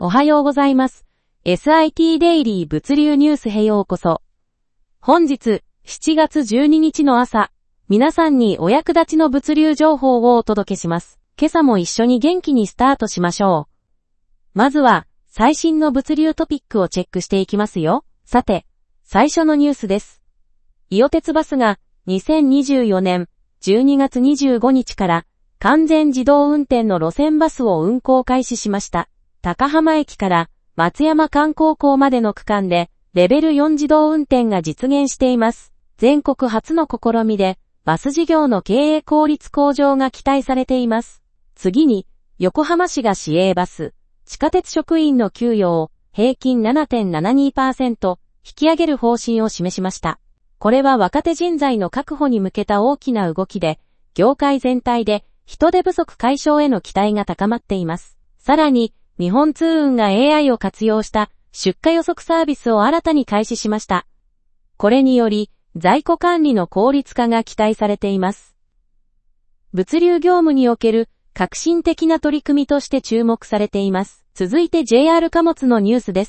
おはようございます。SIT デイリー物流ニュースへようこそ。本日、7月12日の朝、皆さんにお役立ちの物流情報をお届けします。今朝も一緒に元気にスタートしましょう。まずは、最新の物流トピックをチェックしていきますよ。さて、最初のニュースです。伊予鉄バスが2024年12月25日から完全自動運転の路線バスを運行開始しました。高浜駅から松山観光港までの区間でレベル4自動運転が実現しています。全国初の試みでバス事業の経営効率向上が期待されています。次に、横浜市が市営バス、地下鉄職員の給与を平均 7.72% 引き上げる方針を示しました。これは若手人材の確保に向けた大きな動きで、業界全体で人手不足解消への期待が高まっています。さらに、日本通運が AI を活用した出荷予測サービスを新たに開始しました。これにより、在庫管理の効率化が期待されています。物流業務における革新的な取り組みとして注目されています。続いて JR 貨物のニュースです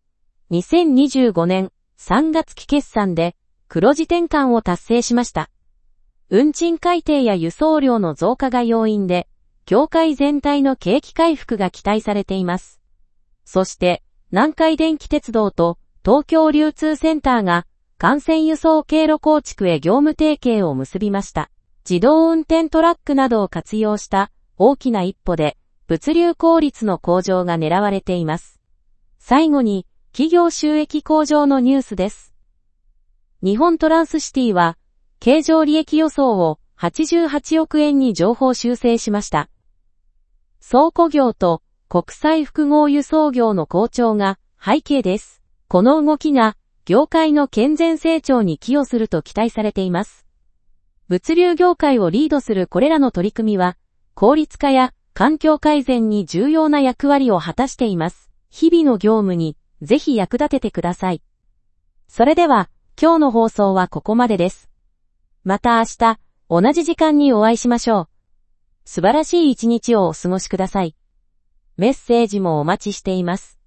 。2025年3月期決算で黒字転換を達成しました。運賃改定や輸送量の増加が要因で、業界全体の景気回復が期待されています。そして、南海電気鉄道と東京流通センターが幹線輸送経路構築へ業務提携を結びました。自動運転トラックなどを活用した大きな一歩で物流効率の向上が狙われています。最後に、企業収益向上のニュースです。日本トランスシティは、経常利益予想を88億円に上方修正しました。倉庫業と国際複合輸送業の好調が背景です。この動きが業界の健全成長に寄与すると期待されています。物流業界をリードするこれらの取り組みは、効率化や環境改善に重要な役割を果たしています。日々の業務にぜひ役立ててください。それでは、今日の放送はここまでです。また明日、同じ時間にお会いしましょう。素晴らしい一日をお過ごしください。メッセージもお待ちしています。